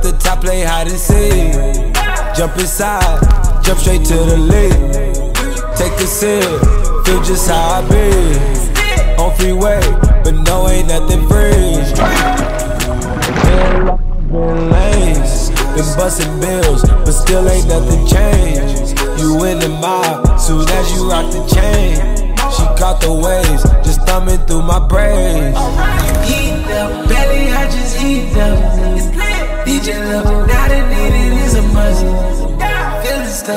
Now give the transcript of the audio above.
off the top, play hide and seek. Jump inside, jump straight to the lead. Take a sip, feel just how I be. On freeway, but no, ain't nothing free. Been lanes, been busting bills, but still ain't nothing changed. You in the mob, soon as you rock the chain. She caught the waves, just thumbing through my braids. Heat up, belly, I just heat up. DJ level, now the needed is a must.